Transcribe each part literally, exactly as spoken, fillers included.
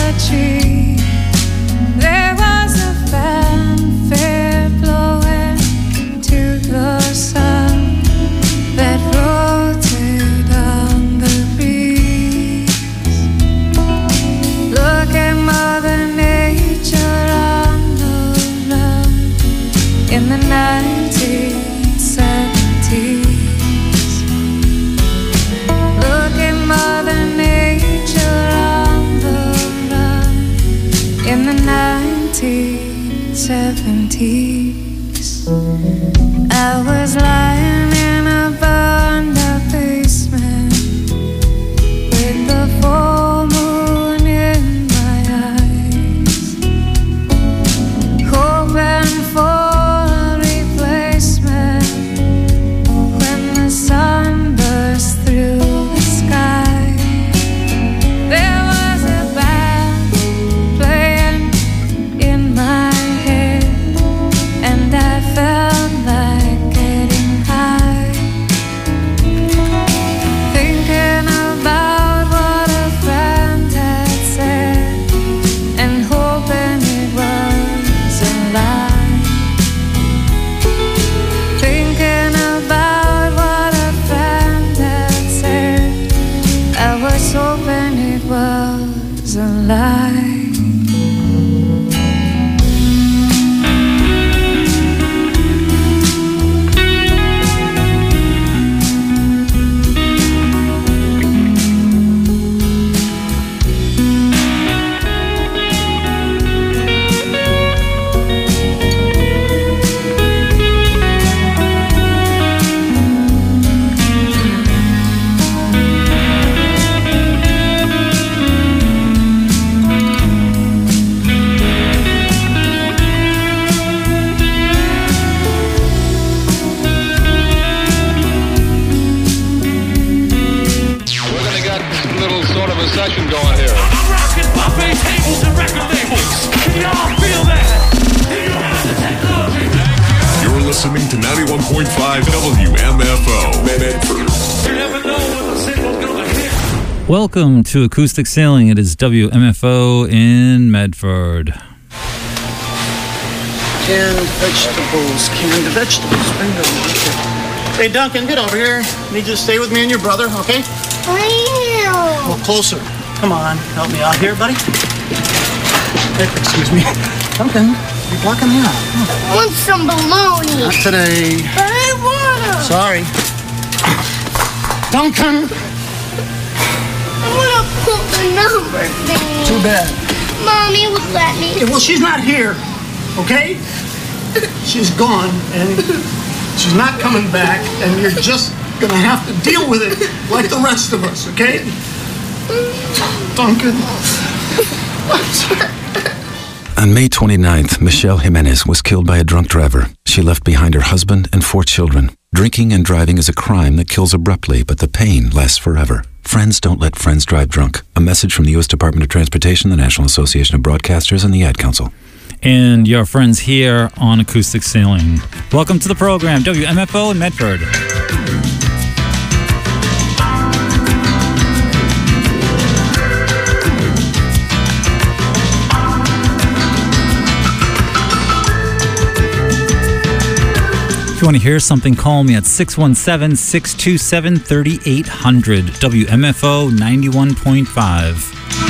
tree. There was a fanfare blowing to the sun that floated on the breeze. Look at Mother Nature on the run in the nineteen seventies. Look at Mother Nature on the run in the nineteen seventies. I was lying in a burned out basement with the full moon in my eyes, hoping for a replacement when the sun burst through the sky. There was a band playing in my head, and I felt like getting high, thinking about what a friend had said and hoping it was a lie. Thinking about what a friend had said, I was hoping it was a lie. We're gonna get a little sort of a session going here. I'm rocking buffet tables and record labels. Can y'all feel that? Do you have the technology? You're listening to ninety-one point five W M F O. Medford. You never know when the signal's gonna hit. Welcome to Acoustic Sailing. It is W M F O in Medford. Canned vegetables, canned vegetables. Bingo. Hey, Duncan, get over here. Need you to stay with me and your brother, okay? Well, closer. Come on, help me out here, buddy. Hey, excuse me. Duncan, you're blocking me out. I want some bologna. Not today. But I wanna. Sorry. Duncan! I wanna put the number thing. Too bad. Mommy would let me. Hey, well, she's not here, okay? She's gone, and she's not coming back, and you're just gonna have to deal with it like the rest of us, okay? Duncan. On May twenty-ninth, Michelle Jimenez was killed by a drunk driver. She left behind her husband and four children. Drinking and driving is a crime that kills abruptly, but the pain lasts forever. Friends don't let friends drive drunk. A message from the U S Department of Transportation, the National Association of Broadcasters, and the Ad Council. And your friends here on Acoustic Sailing. Welcome to the program, W M F O in Medford. If you want to hear something, call me at six one seven, six two seven, three eight zero zero. W M F O ninety-one point five.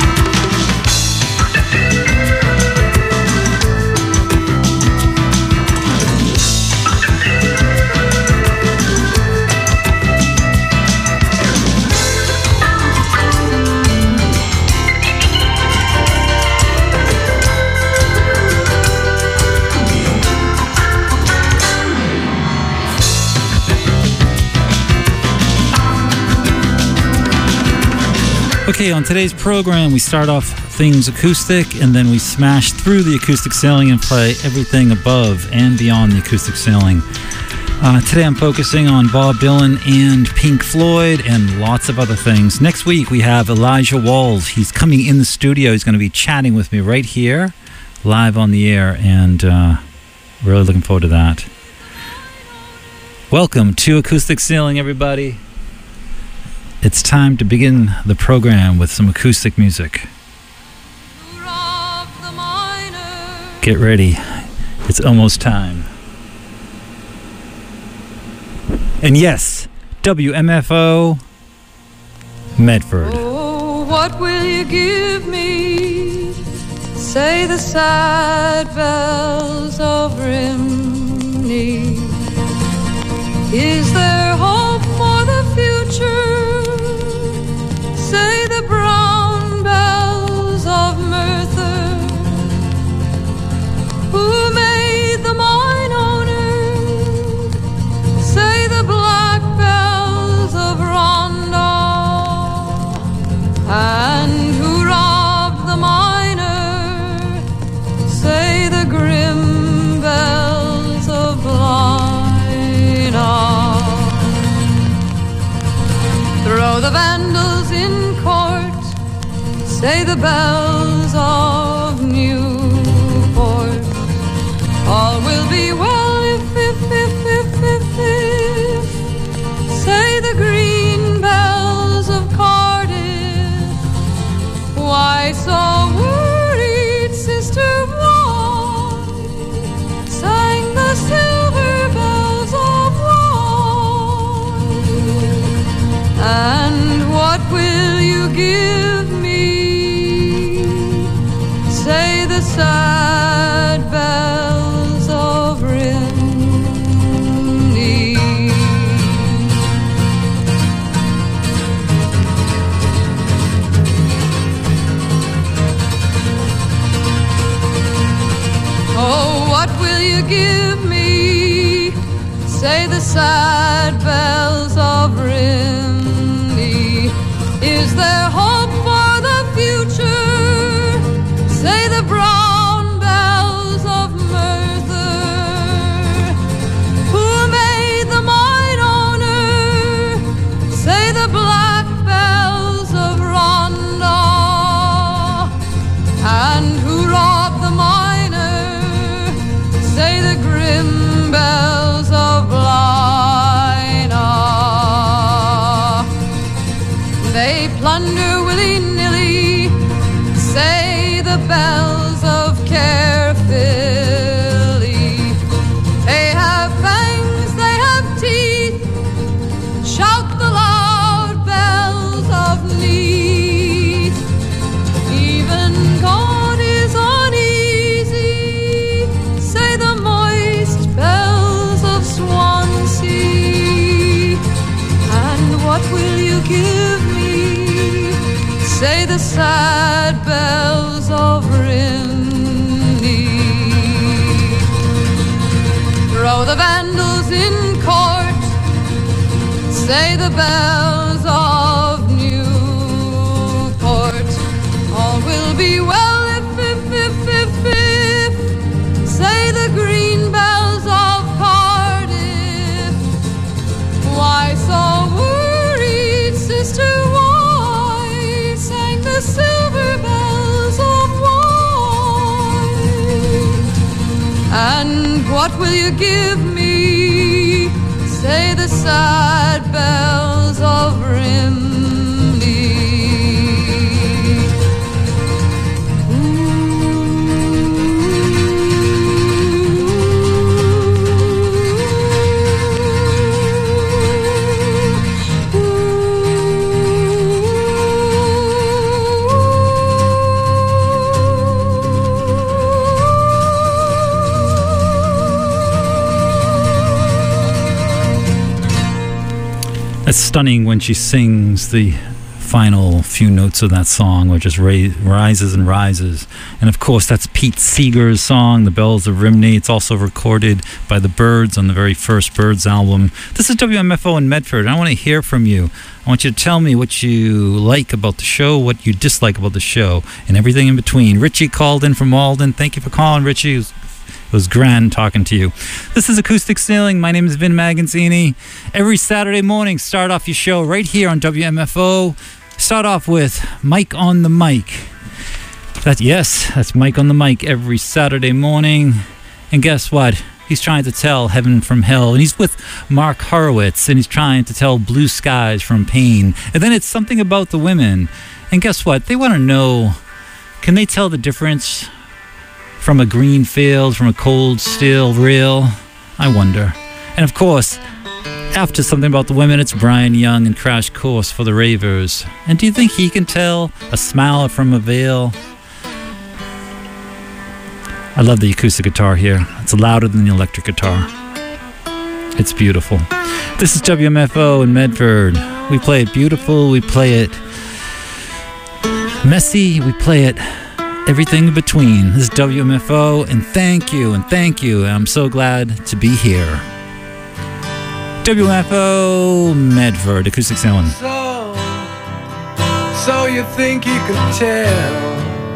Okay, on today's program, we start off things acoustic, and then we smash through the acoustic sailing and play everything above and beyond the acoustic sailing. Uh, today I'm focusing on Bob Dylan and Pink Floyd and lots of other things. Next week we have Elijah Walls. He's coming in the studio. He's going to be chatting with me right here, live on the air, and uh, really looking forward to that. Welcome to Acoustic Sailing, everybody. It's time to begin the program with some acoustic music. Get ready. It's almost time. And yes, W M F O Medford. Oh, what will you give me? Say the sad bells of Rimini. Is there hope for the future? Say the brown bells of Merthyr. Who made the mine owner? Say the black bells of Ronda. And who robbed the miner? Say the grim bells of Blaina. Throw the vandals in court. Say the bells of Newport. All will be well if, if, if, if, if, if. Say the green bells of Cardiff. Why so worried, sister? Why sang the silver bells of wine? And what will you give me? Say the sad bells of Rimini. Oh, what will you give me? Say the sad bells of Rimini. Is there hope for the future? Say the brown bells of Merthyr. Who made the mine owner? Say the black bells of Ronda. And who robbed the miner? Say the grim bells of Blaina. They plunder willy-nilly. Say the bells of Caerphilly. They have fangs, they have teeth. Shout the loud bells of Neath. Even God is uneasy. Say the moist bells of Swansea. And what will you give me? Say the sad bells of Rimini. Throw the vandals in court. Say the bells of Newport. All will be well if, if, if, if, if. Say the green bells of Cardiff. Why so worried, sister? Why sang the silver bells of wine? And what will you give me? Say the sad bells of Rimini. It's stunning when she sings the final few notes of that song, which just ra- rises and rises. And of course, that's Pete Seeger's song, The Bells of Rimini. It's also recorded by the Byrds on the very first Byrds album. This is W M F O in Medford, and I want to hear from you. I want you to tell me what you like about the show, what you dislike about the show, and everything in between. Richie called in from Walden. Thank you for calling, Richie. It was, it was grand talking to you. This is Acoustic Ceiling. My name is Vin Magazzini. Every Saturday morning, start off your show right here on W M F O. Start off with Mike on the Mic. That, yes, that's Mike on the Mic every Saturday morning. And guess what? He's trying to tell heaven from hell. And he's with Mark Horowitz, and he's trying to tell blue skies from pain. And then it's something about the women. And guess what? They want to know, can they tell the difference from a green field, from a cold steel reel? I wonder. And of course, after Something About the Women, it's Brian Young and Crash Course for the Ravers. And do you think he can tell a smile from a veil? I love the acoustic guitar here. It's louder than the electric guitar. It's beautiful. This is W M F O in Medford. We play it beautiful, we play it messy, we play it everything in between. This is W M F O, and thank you, and thank you. I'm so glad to be here. W M F O Medford, acoustic sound. So, so you think you can tell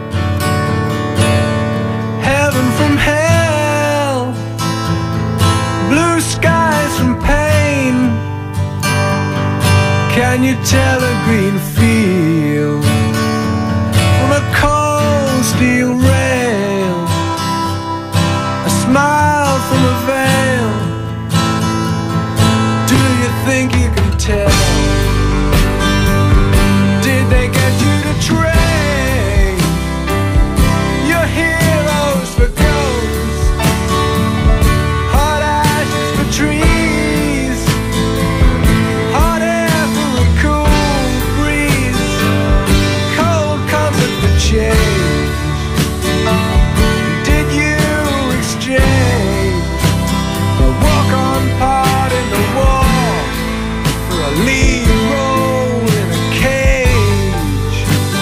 heaven from hell, blue skies from pain? Can you tell a green field from a cold steel rail, a smile from a veil? Do you think you can tell? Did they get you to train your heroes for ghosts, hot ashes for trees, hot air for a cool breeze, cold comfort for change? Did you exchange the walk-on part in the wall for a lead role in a cage?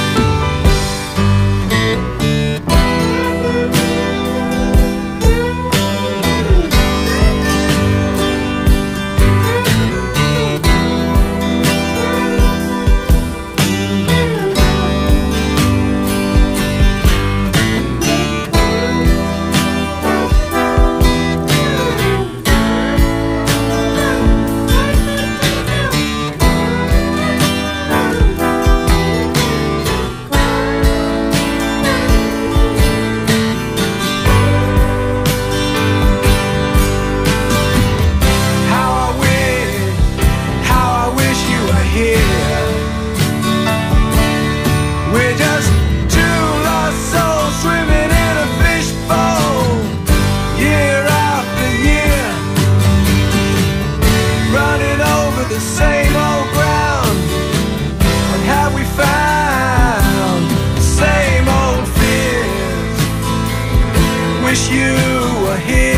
How I wish, how I wish you were here. We're just two lost souls swimming in a fishbowl, year after year, running over the same old ground. What have we found? The same old fears. Wish you were here.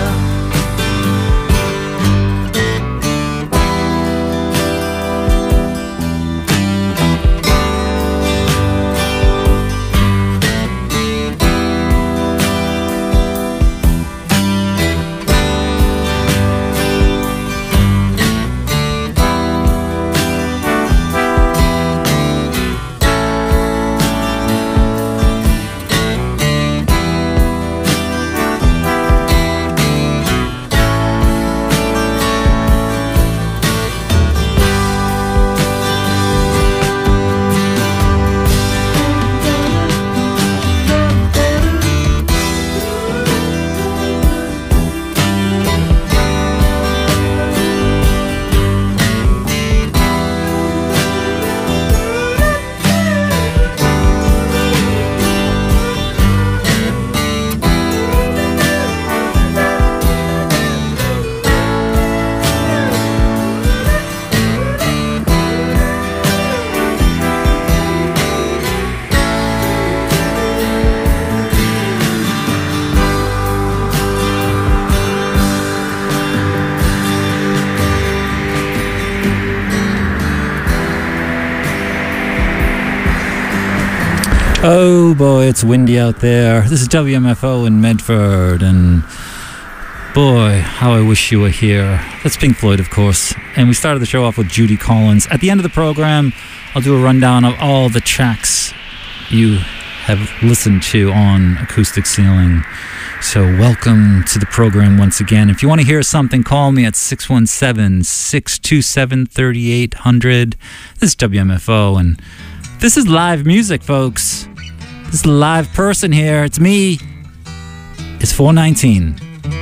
Oh boy, it's windy out there. This is W M F O in Medford, and boy, how I wish you were here. That's Pink Floyd, of course. And we started the show off with Judy Collins. At the end of the program, I'll do a rundown of all the tracks you have listened to on Acoustic Ceiling. So welcome to the program once again. If you want to hear something, call me at six one seven, six two seven, three eight zero zero. This is W M F O, and this is live music, folks. This is a live person here. It's me. It's four nineteen.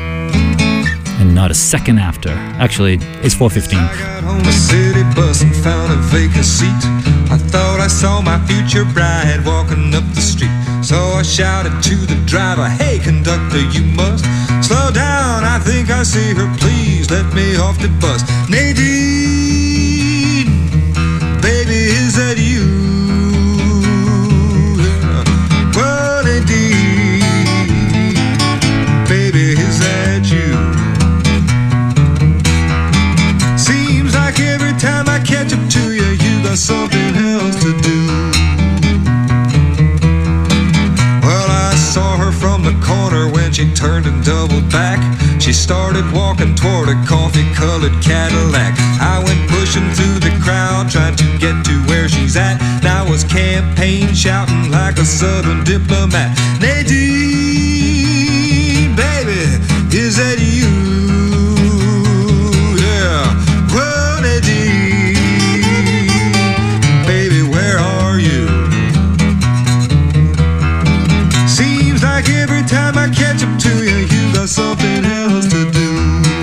And not a second after. Actually, it's four fifteen. I got on a city bus and found a vacant seat. I thought I saw my future bride walking up the street. So I shouted to the driver, hey conductor, you must slow down, I think I see her, please let me off the bus. Nadine, baby, is that you? Yeah. Well, Nadine, baby, is that you? Seems like every time I catch up to you, you got something else to do. Saw her from the corner when she turned and doubled back. She started walking toward a coffee-colored Cadillac. I went pushing through the crowd, trying to get to where she's at. Now I was campaign shouting like a southern diplomat. Nadine, baby, is that you? Yeah, well, Nadine, baby, where are you? Like every time I catch up to you, you got something else to do.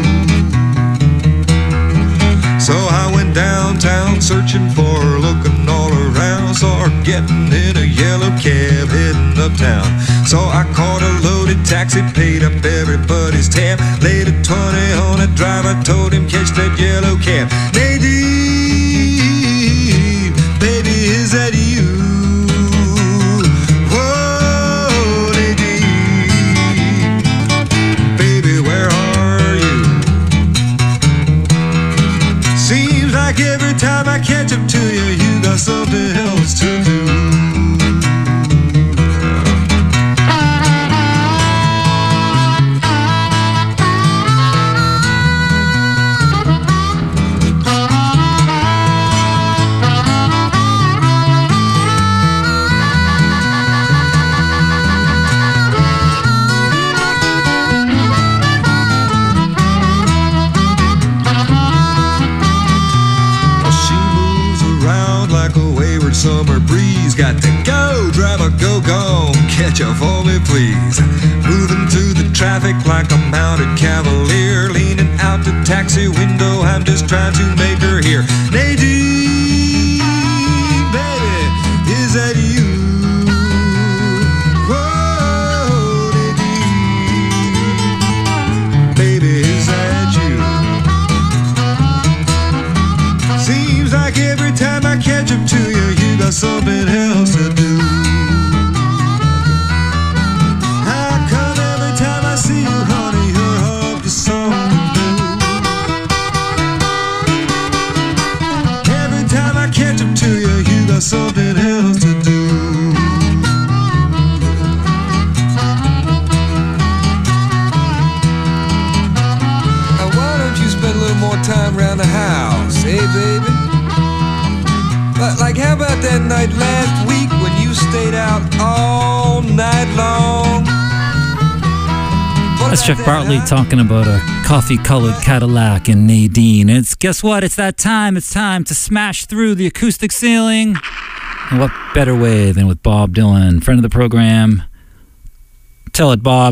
So I went downtown searching for her, looking all around. Saw her getting in a yellow cab heading uptown. So I caught a loaded taxi, paid up everybody's tab, laid a twenty on a driver, told him catch that yellow cab. Nadine, baby, is that you? Every time I catch up to you, you got something else to do. Summer breeze, got to go, driver, go, go, catch up for me, please. Moving through the traffic like a mounted cavalier, leaning out the taxi window, I'm just trying to make her hear. Nadine, baby, is that you? Whoa, Nadine, baby, is that you? Seems like every time I catch up to you, got something else to do. How come every time I see you, honey, you're up to something new? Every time I catch up to you, you got something else to do. Now why don't you spend a little more time around the house, hey baby? Like, how about that night last week when you stayed out all night long? That's Chuck Bartley talking about a coffee-colored Cadillac in Nadine. It's, guess what? It's that time. It's time to smash through the acoustic ceiling. And what better way than with Bob Dylan, friend of the program. Tell it, Bob.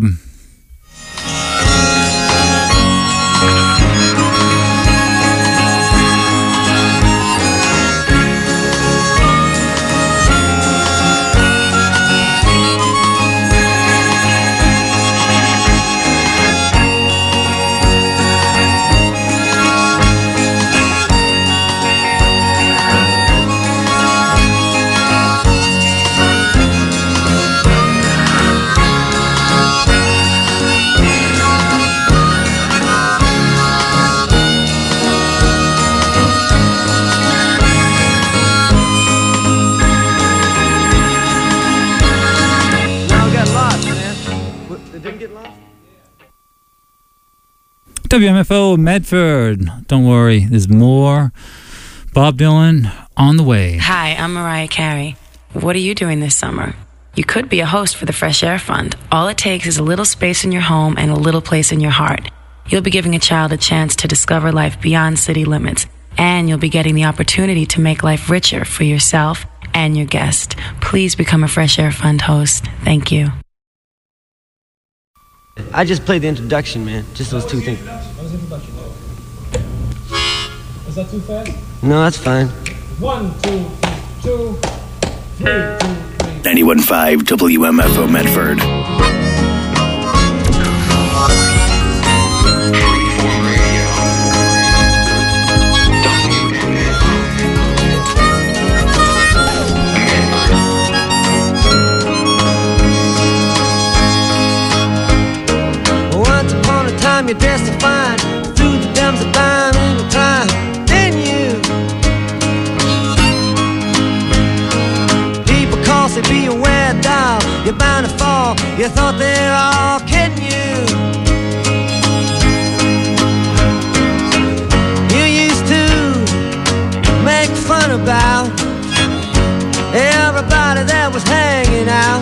W M F O Medford. Don't worry, there's more. Bob Dylan on the way. Hi, I'm Mariah Carey. What are you doing this summer? You could be a host for the Fresh Air Fund. All it takes is a little space in your home and a little place in your heart. You'll be giving a child a chance to discover life beyond city limits, and you'll be getting the opportunity to make life richer for yourself and your guest. Please become a Fresh Air Fund host. Thank you. I just played the introduction, man. Just those two things. That was introduction. Is that too fast? No, that's fine. One, two, three, two, three, two, three. ninety-one point five W M F O Medford. Once upon a time you dressed so fine, through the dumbs of dime in your prime. Then you people call, say be aware, doll, you're bound to fall. You thought they're all kidding you. You used to make fun about everybody that was hanging out.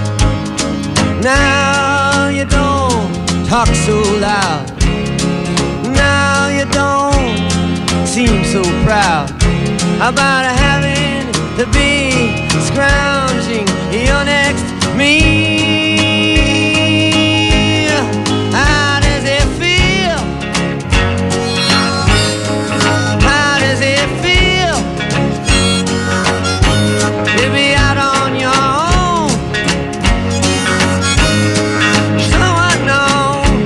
Now you don't talk so loud. Now you don't seem so proud about having to be scrounging your next meal. How does it feel? How does it feel to be out on your own? So unknown,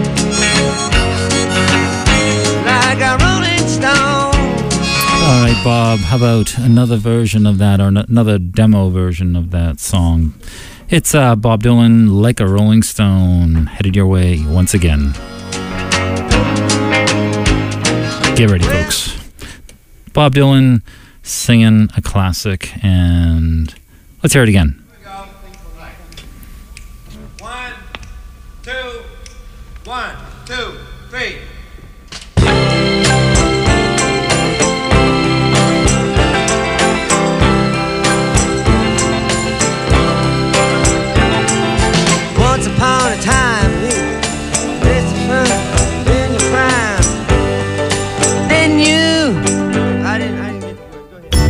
like a rolling stone. All right, Bob, how about another version of that, or n- another demo version of that song? It's uh, Bob Dylan, Like a Rolling Stone, headed your way once again. Get ready, folks. Bob Dylan singing a classic, and let's hear it again. One, two, one, two, three. Once upon a time, this fun in your prime. Then you, I didn't, I didn't get the word. Go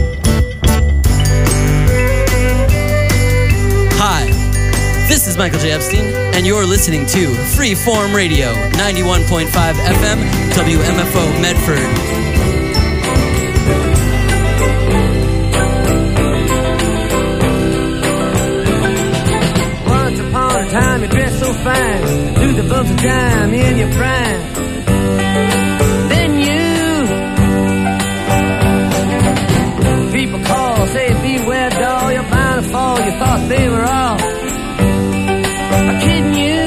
ahead. Hi, this is Michael J. Epstein, and you're listening to Freeform Radio, ninety-one point five F M, W M F O Medford. Once upon a time, you dressed so fine, threw the bumps of dime in your prime. Then you, people call, say beware, doll, you're bound to fall. You thought they were all kidding you.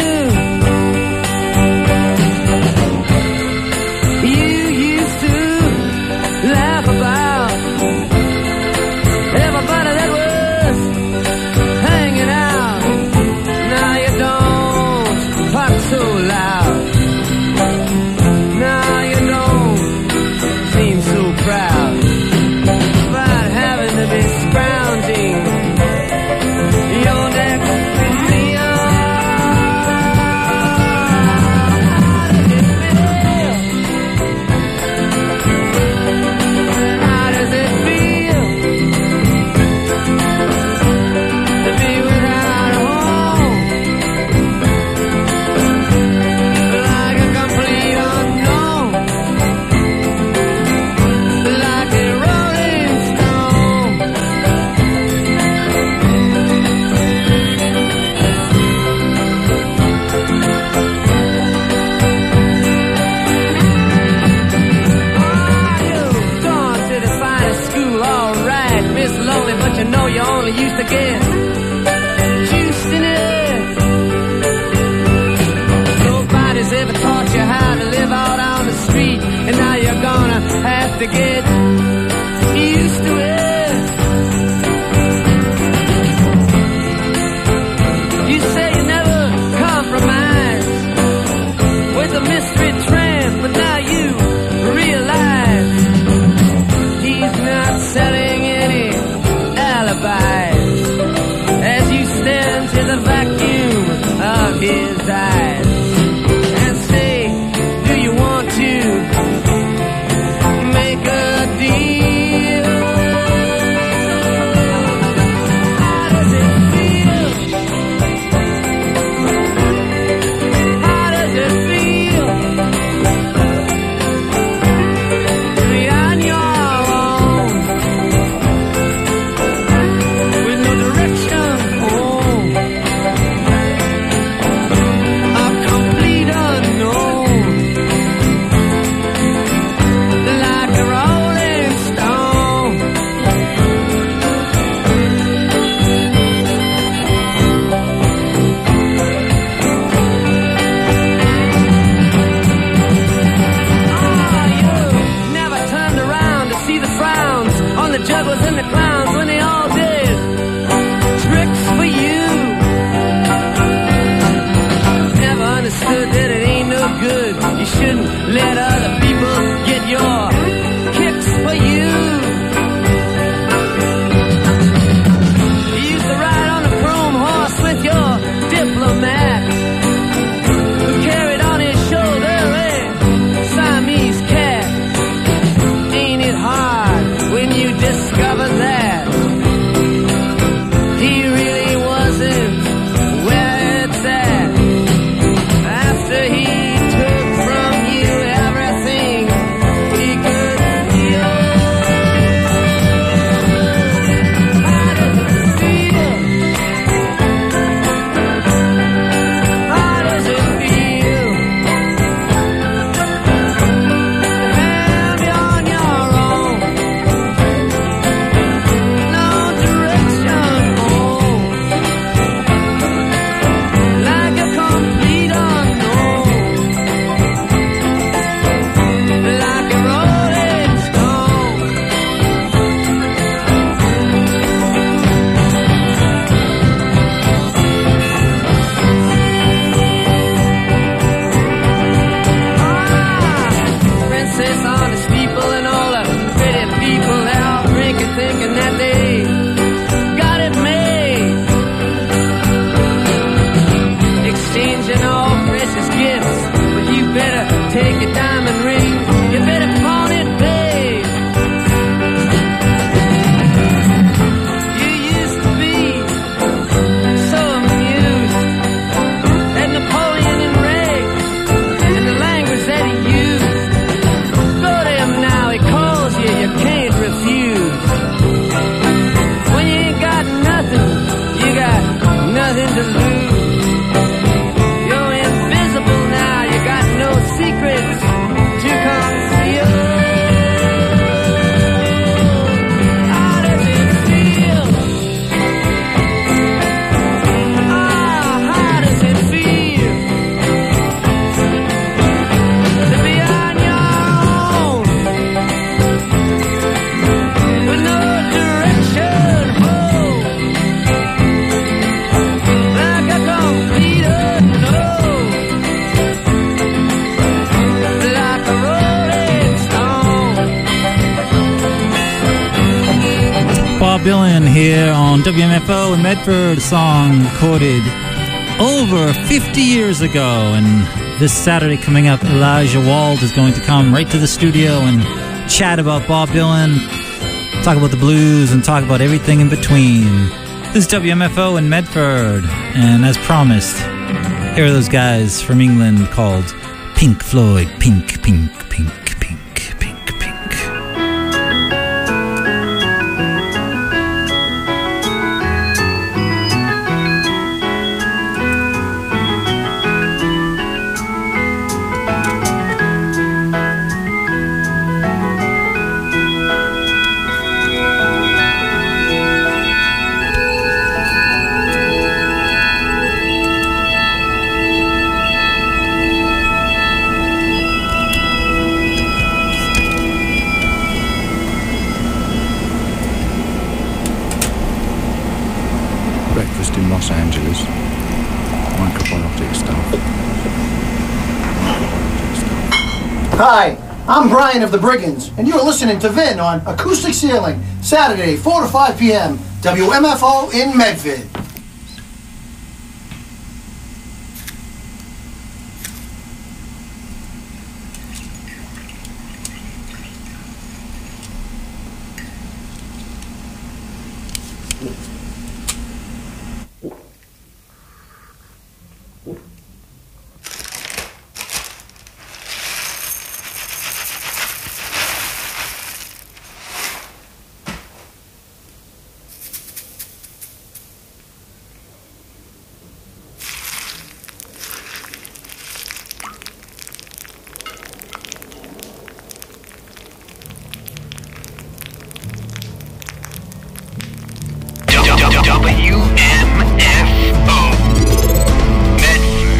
You used to laugh about everybody that was hanging out. Now you don't talk so loud. Now you don't seem so proud about having to be scrounging your next meal. How does it feel to be without a home? Like a complete unknown, like a rolling stone. Ah, you've gone to the finest school, all right, Miss Lonely, but you know you only used to get juiced in it. Nobody's ever taught you how to live out on the street, and now you're gonna have to get used to it. You say you never compromise with a mystery tramp, but now you realize he's not selling any alibis as you stare into the vacuum of his eyes and say, do you want to make a diplomat who carried on his shoulder a Siamese cat. Ain't it hard when you discover that he really wasn't where it's at after he took from you everything he could feel? How does it feel? How does it feel to have you on your own? No direction home, like a complete unknown, like a rolling stone. Princess on the steeple and all the pretty people, they're all drinking, thinking that they got it made, exchanging all precious gifts. But you better take a diamond ring, you better pawn it, babe. You used to be so amused at Napoleon and Ray and the language that he used. Go to him now, he calls you, you can't refuse. When you ain't got nothing, you got nothing to lose. You're invisible now, you got no secrets to conceal. How does it feel? Ah, how does it feel to be on your own with no direction home, like a complete unknown, like a rolling stone? Bob Dylan here on W M F O in Medford, a song recorded over fifty years ago. And this Saturday coming up, Elijah Wald is going to come right to the studio and chat about Bob Dylan, talk about the blues, and talk about everything in between. This is W M F O in Medford, and as promised, here are those guys from England called Pink Floyd. Pink, pink, pink, pink, pink, pink. Breakfast in Los Angeles, microbiotic stuff. Hi, I'm Brian of the Brigands, and you're listening to Vin on Acoustic Ceiling, Saturday, four to five p.m., W M F O in Medford. W M F O Medford.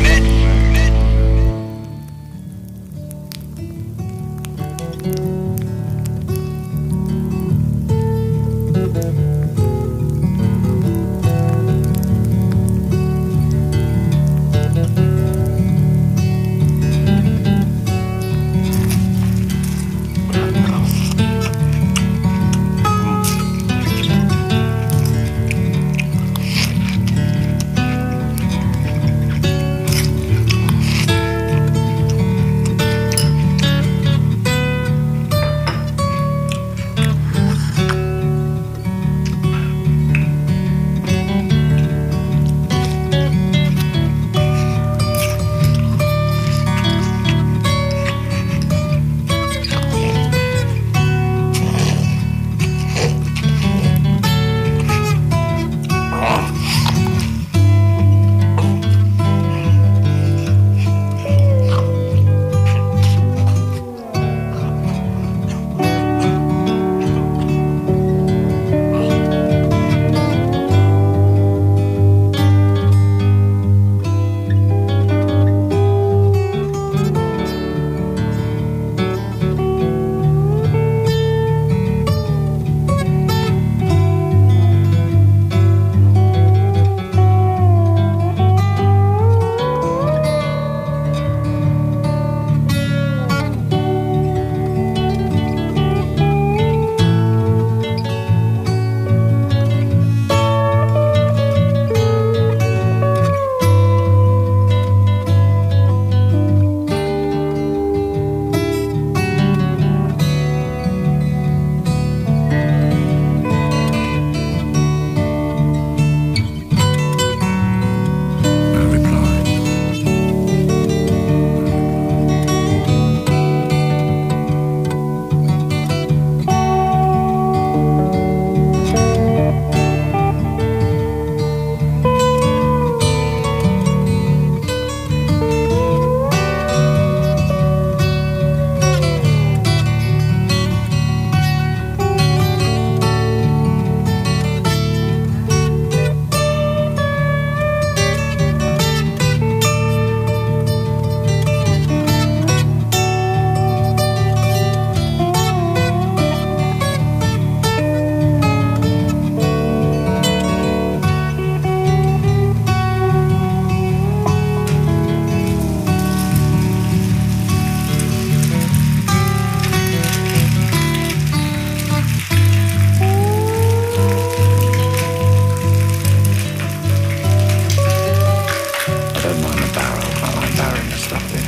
mind the barrel. I like barrowing the stuff in.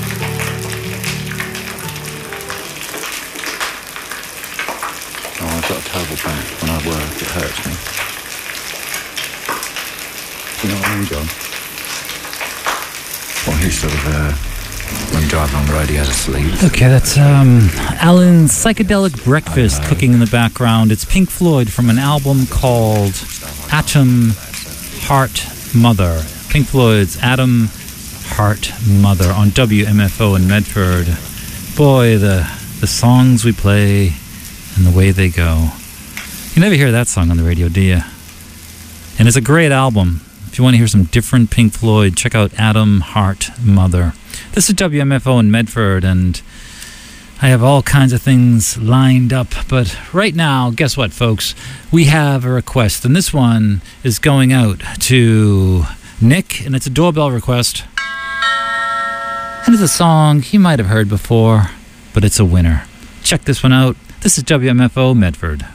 Oh, I've got a terrible back. When I work, it hurts me. You know what I mean, John? Well, he's sort of, uh, when driving on the road, he has a sleeve. Okay, that's um, Alan's Psychedelic Breakfast cooking in the background. It's Pink Floyd from an album called Atom Heart Mother. Pink Floyd's Atom Heart Mother on W M F O in Medford. Boy, the the songs we play and the way they go. You never hear that song on the radio, do you? And it's a great album. If you want to hear some different Pink Floyd, check out Atom Heart Mother. This is W M F O in Medford, and I have all kinds of things lined up. But right now, guess what, folks? We have a request, and this one is going out to Nick, and it's a doorbell request. And it's a song you might have heard before, but it's a winner. Check this one out. This is W M F O Medford.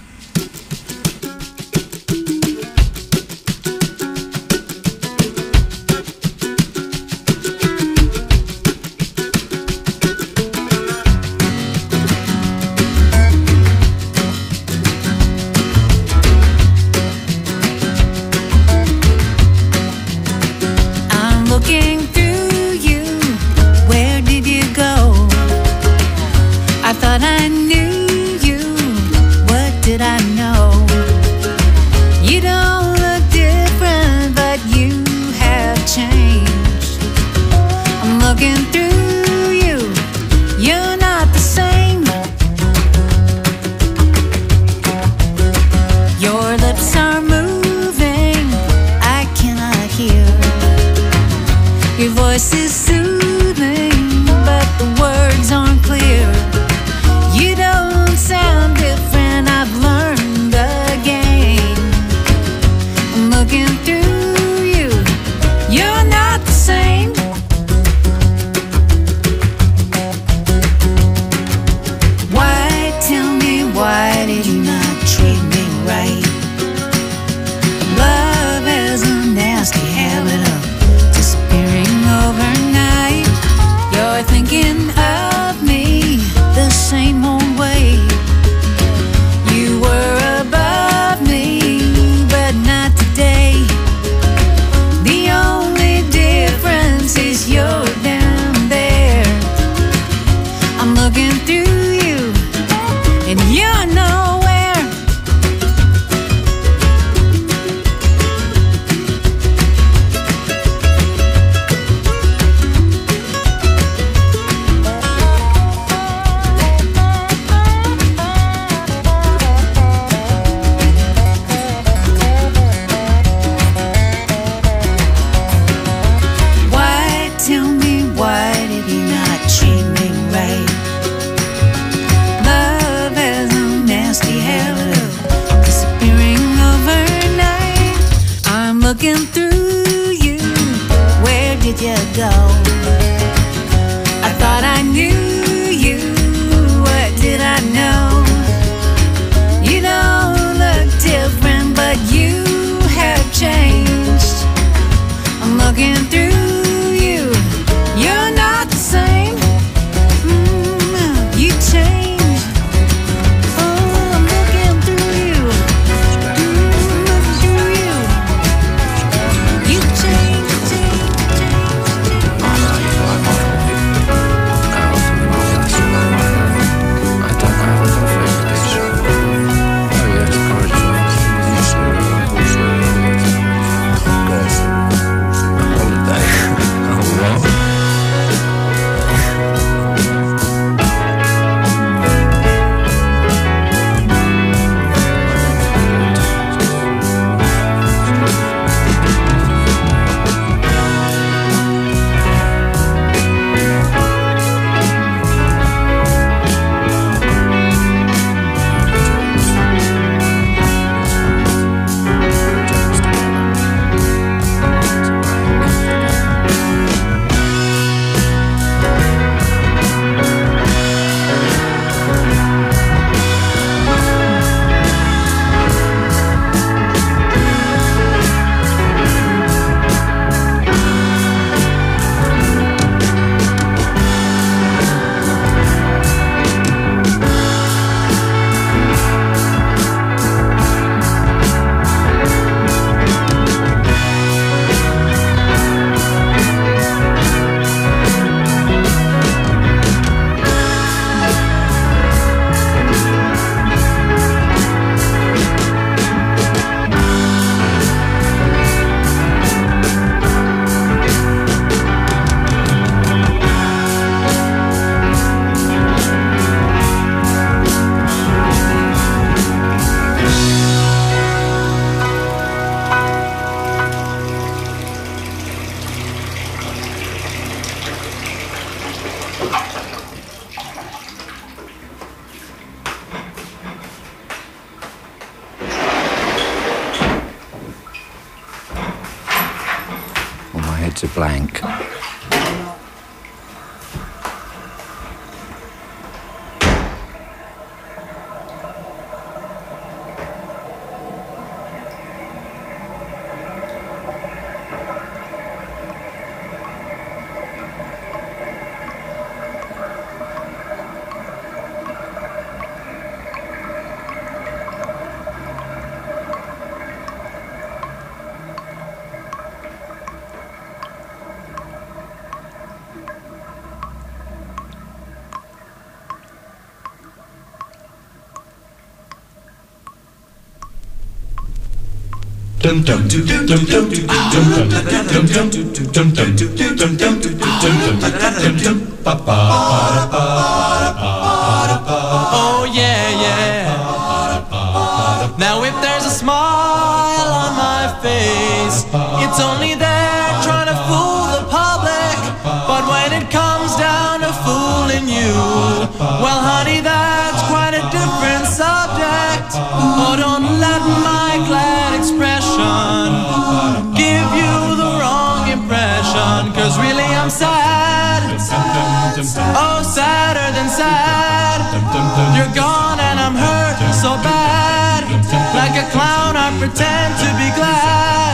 Oh yeah, yeah. Now if there's a smile on my face, it's only there trying to fool the public. But when it comes down to fooling you, well honey, that's quite a different subject. Oh, don't let my glad expression give you the wrong impression, 'cause really I'm sad. Oh, sadder than sad. You're gone and I'm hurt so bad. Like a clown I pretend to be glad.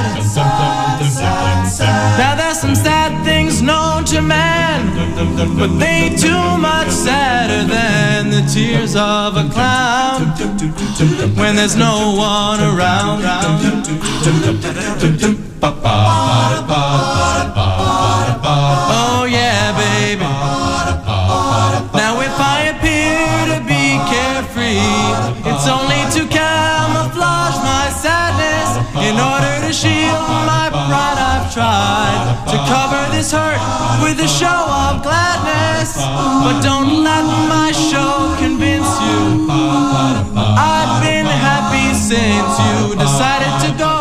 Now there's some sad things known to man, but they ain't too much sadder than the tears of a clown when there's no one around. Oh yeah, baby. Now if I appear to be carefree, it's only to camouflage my sadness. In order to shield my pride, I've tried to cover this hurt with a show of gladness. But don't let my show convince you I've been happy since you decided to go.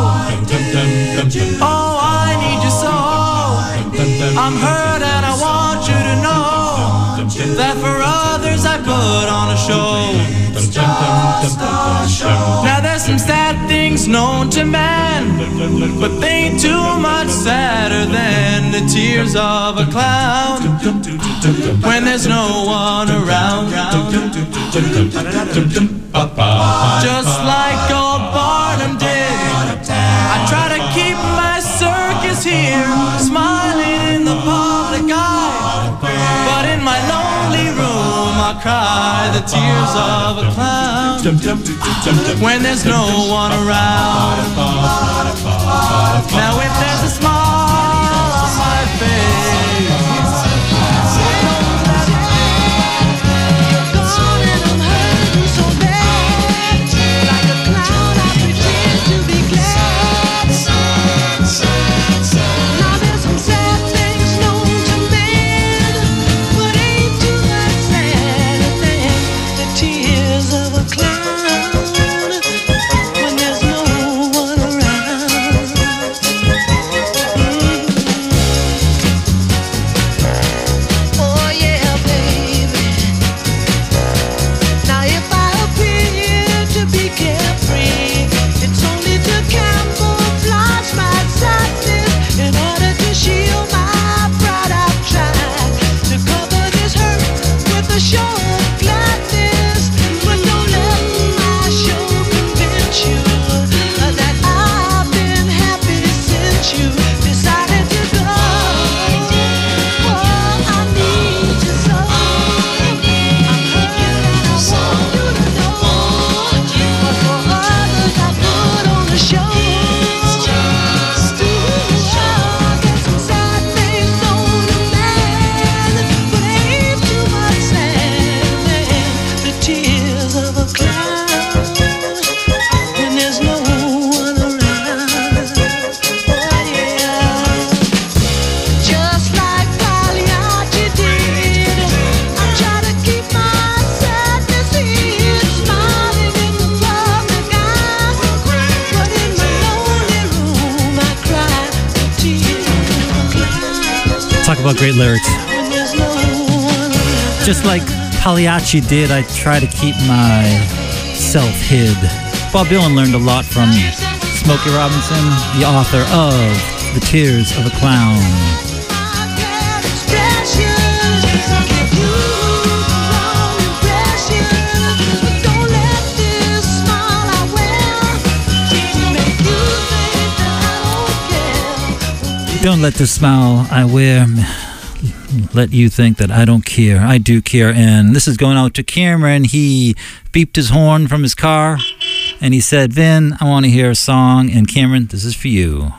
Oh, I need you so. I'm hurt and I want you to know that for others I put on a show. Now there's some sad things known to man, but they ain't too much sadder than the tears of a clown when there's no one around. Just like old Barnum did, I try to keep my circus here, smiling in the public eye, but in my lonely room I cry the tears of a clown when there's no one around. Now if there's a smile on my face, About great lyrics. Just like Pagliacci did, I try to keep myself hid. Bob Dylan learned a lot from Smokey Robinson, the author of The Tears of a Clown. let the smile I wear let you think that I don't care. I do care. And this is going out to Cameron. He beeped his horn from his car and he said, Vin, I want to hear a song. And Cameron, this is for you.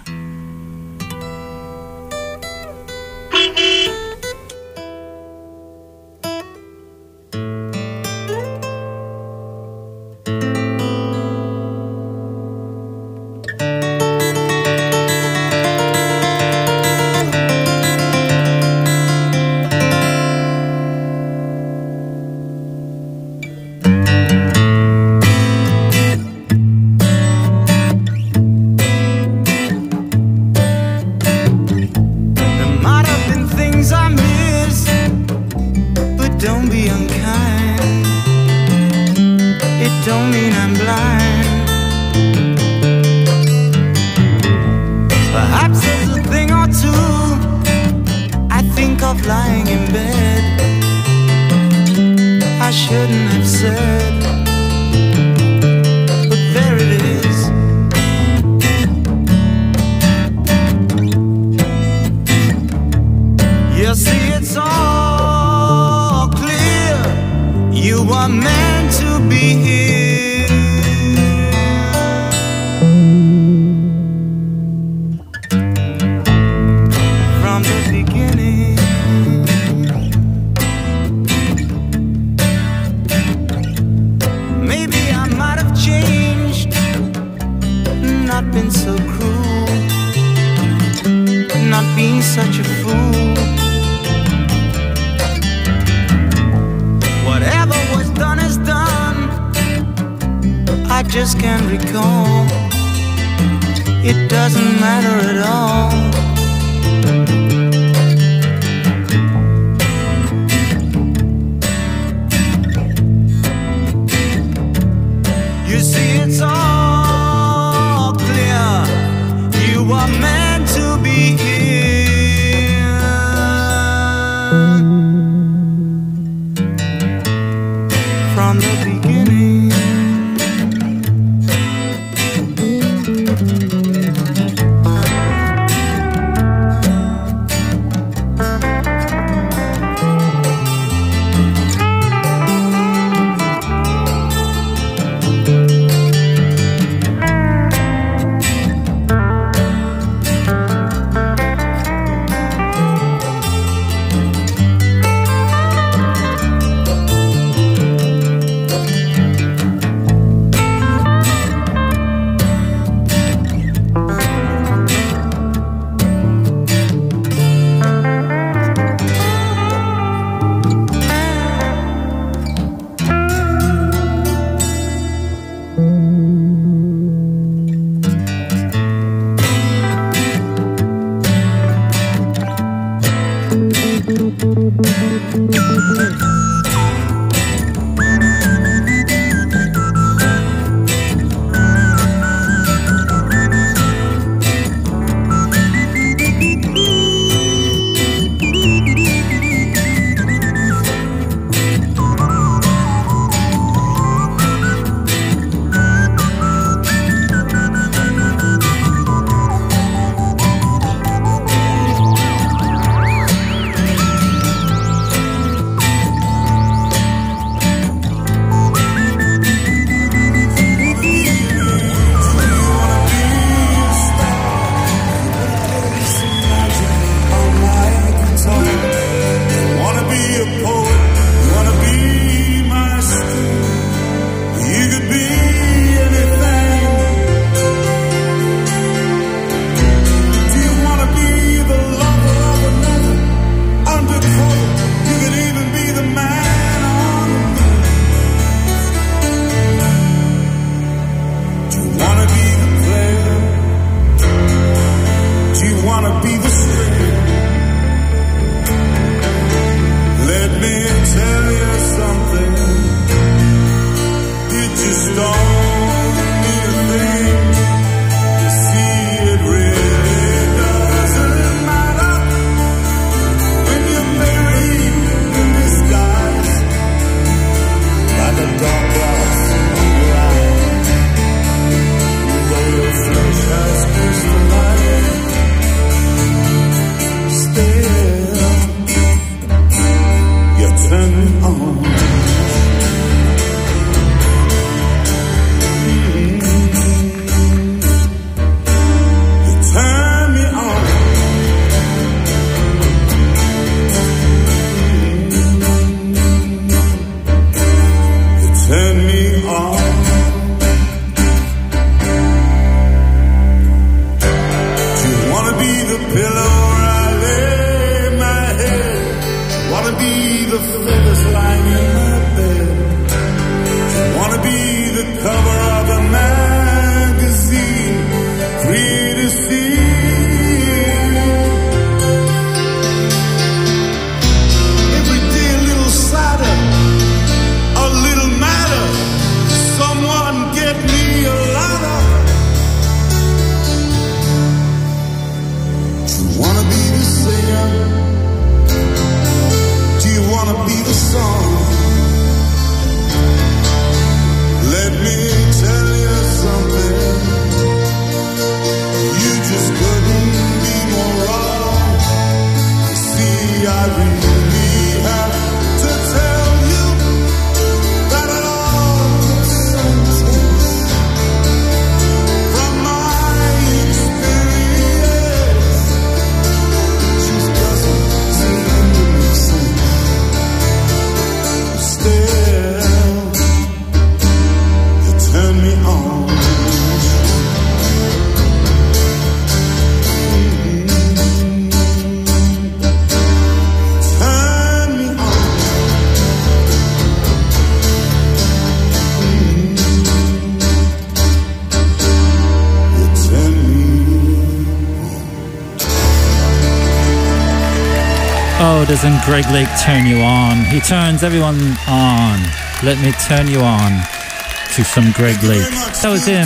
Oh, doesn't Greg Lake turn you on? He turns everyone on. Let me turn you on to some Greg Lake. That was him.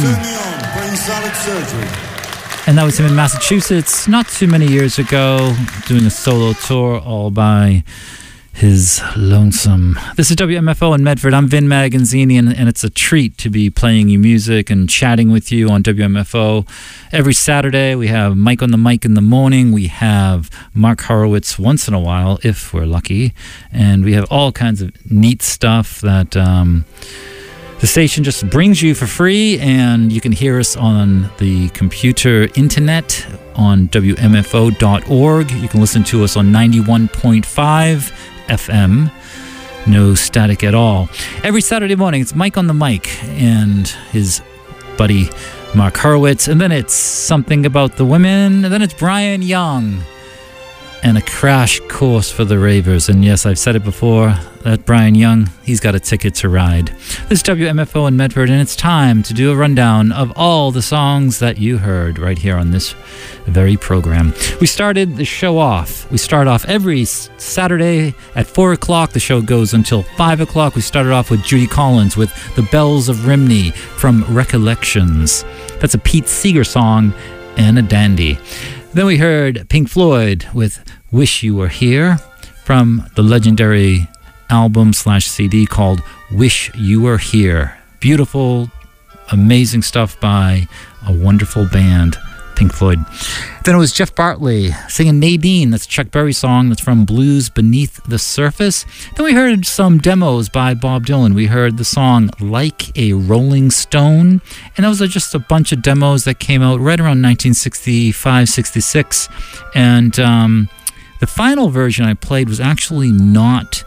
And that was him in Massachusetts not too many years ago, doing a solo tour all by his lonesome. This is W M F O in Medford. I'm Vin Magazzini, and, and it's a treat to be playing you music and chatting with you on W M F O. Every Saturday, we have Mike on the Mic in the morning. We have Mark Horowitz once in a while, if we're lucky. And we have all kinds of neat stuff that um, the station just brings you for free, and you can hear us on the computer internet on W M F O dot org. You can listen to us on ninety-one point five F M, no static at all. Every Saturday morning, it's Mike on the Mic and his buddy Mark Horowitz, and then it's Something About the Women, and then it's Brian Young and a crash course for the ravers. And yes, I've said it before, that Brian Young, he's got a ticket to ride. This is W M F O in Medford, and it's time to do a rundown of all the songs that you heard right here on this very program. We started the show off. We start off every Saturday at four o'clock. The show goes until five o'clock. We started off with Judy Collins with The Bells of Rhymney from Recollections. That's a Pete Seeger song and a dandy. Then we heard Pink Floyd with Wish You Were Here from the legendary album slash C D called Wish You Were Here. Beautiful, amazing stuff by a wonderful band, Pink Floyd. Then it was Jeff Bartley singing Nadine. That's a Chuck Berry song that's from Blues Beneath the Surface. Then we heard some demos by Bob Dylan. We heard the song Like a Rolling Stone. And those are just a bunch of demos that came out right around nineteen sixty-five, sixty-six. And um, the final version I played was actually not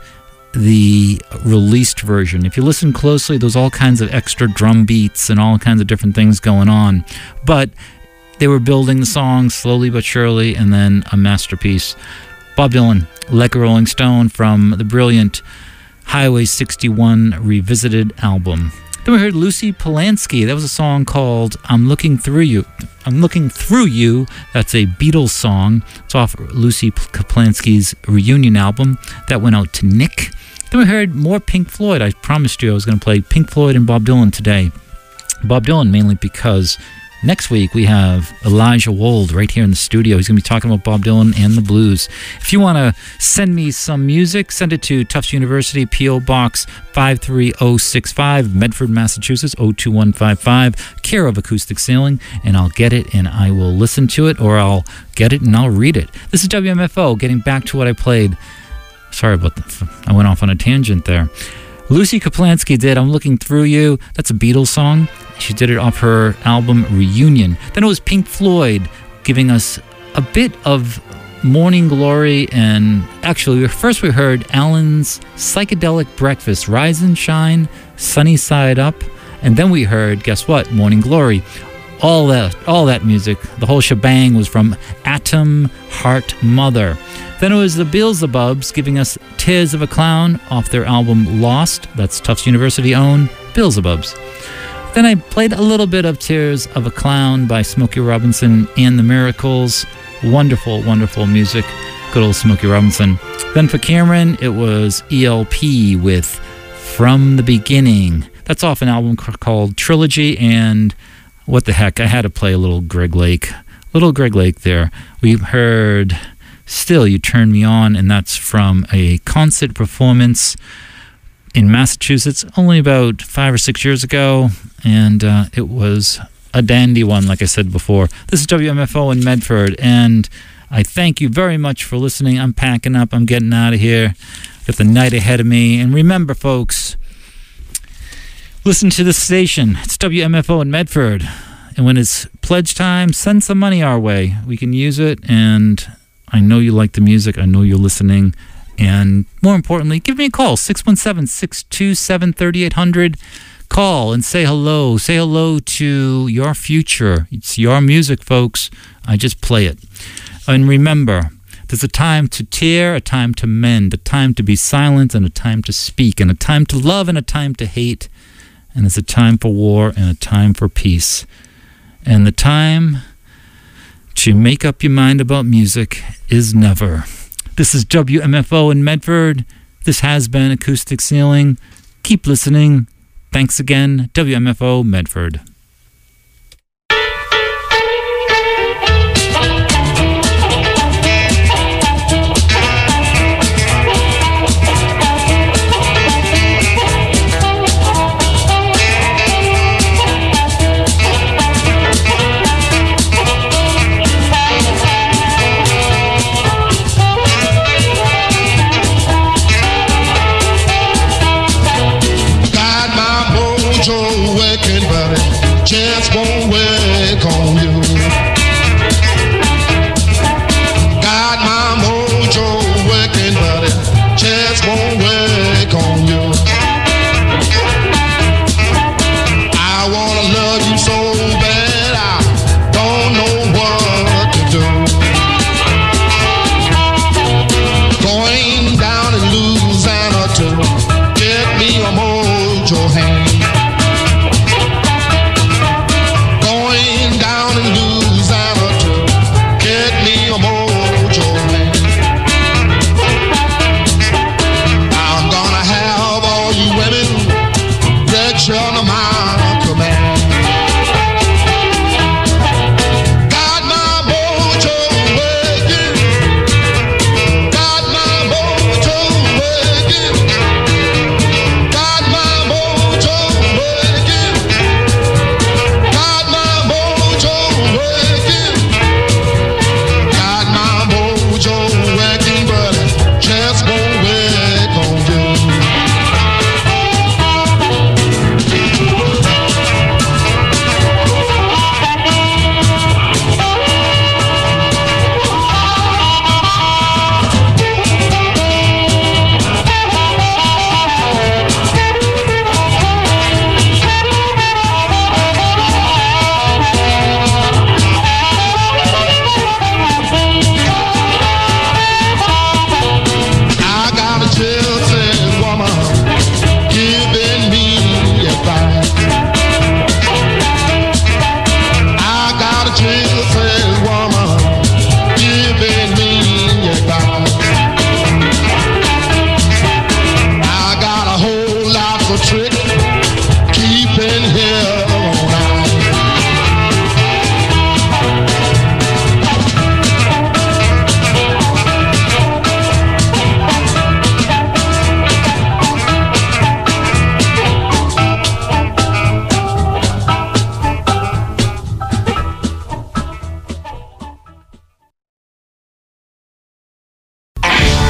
the released version. If you listen closely, there's all kinds of extra drum beats and all kinds of different things going on. But they were building the song slowly but surely, and then a masterpiece. Bob Dylan, Like a Rolling Stone from the brilliant Highway sixty-one Revisited album. Then we heard Lucy Polanski. That was a song called I'm Looking Through You. I'm Looking Through You. That's a Beatles song. It's off Lucy Polanski's reunion album. That went out to Nick. Then we heard more Pink Floyd. I promised you I was going to play Pink Floyd and Bob Dylan today. Bob Dylan mainly because next week we have Elijah Wold right here in the studio. He's going to be talking about Bob Dylan and the blues. If you want to send me some music, send it to Tufts University, P O Box five three zero six five, Medford, Massachusetts, zero two one five five, care of Acoustic Sailing, and I'll get it and I will listen to it, or I'll get it and I'll read it. This is W M F O, getting back to what I played. Sorry about that. I went off on a tangent there. Lucy Kaplansky did I'm Looking Through You. That's a Beatles song. She did it off her album Reunion. Then it was Pink Floyd giving us a bit of Morning Glory, and actually first we heard Alan's Psychedelic Breakfast, Rise and Shine, Sunny Side Up, and then we heard, guess what, Morning Glory. All that, all that music, the whole shebang was from Atom Heart Mother. Then it was the Beelzebubs giving us Tears of a Clown off their album Lost. That's Tufts University own Beelzebubs. Then I played a little bit of Tears of a Clown by Smokey Robinson and the Miracles. Wonderful, wonderful music. Good old Smokey Robinson. Then for Cameron, it was E L P with From the Beginning. That's off an album called Trilogy, and what the heck, I had to play a little Greg Lake. Little Greg Lake there. We heard Still You Turn Me On, and that's from a concert performance in Massachusetts only about five or six years ago, and uh, it was a dandy one, like I said before. This is W M F O in Medford, and I thank you very much for listening. I'm packing up. I'm getting out of here. Got the night ahead of me. And remember, folks, listen to the station. It's W M F O in Medford. And when it's pledge time, send some money our way. We can use it. And I know you like the music. I know you're listening. And more importantly, give me a call, six one seven, six two seven, three eight zero zero. Call and say hello. Say hello to your future. It's your music, folks. I just play it. And remember, there's a time to tear, a time to mend, a time to be silent, and a time to speak, and a time to love, and a time to hate. And there's a time for war and a time for peace. And the time to make up your mind about music is never. This is W M F O in Medford. This has been Acoustic Ceiling. Keep listening. Thanks again, W M F O Medford.